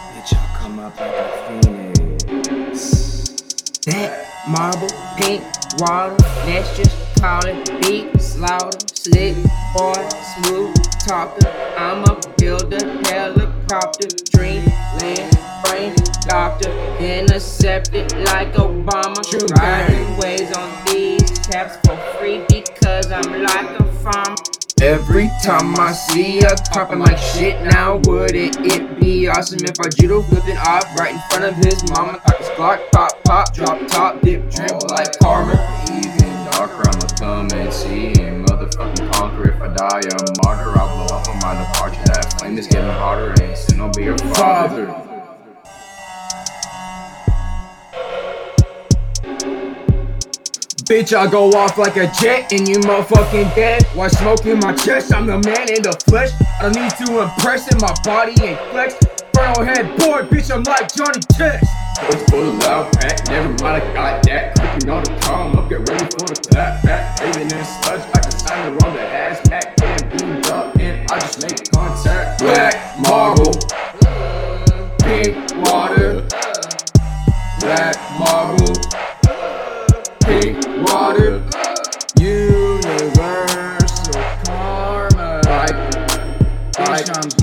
Bitch, I'll come up like a phoenix. That marble, pink water, let's just call it beat slaughter. Slick boy, smooth talker. I'm a builder, helicopter, dreamland, brain doctor, intercepted like Obama. Riding waves on these caps for free because I'm like a farmer. Every time I see a cop, I'm like, shit, now wouldn't it be awesome if I judo flipped it off right in front of his mama? Cock his Glock, pop, pop, drop top, dip, dribble like karma. Even darker, I'ma come and see and motherfucking conquer. If I die a martyr, I'll blow up on my departure. That flame is getting hotter and sin will be your father. Bitch, I go off like a jet and you motherfucking dead. While smoking my chest, I'm the man in the flesh. I don't need to impress and my body ain't flex. Frontal head boy, bitch, I'm like Johnny Test. It's full of loud pack, never mind, I got that. Cooking on the calm, up, get ready for the clap back. Hating and sludge like a signer on the ass pack. Getting beamed up and I just make contact. Black marble, pink water. Black marble, pink water. Universal karma. Bitch, I'm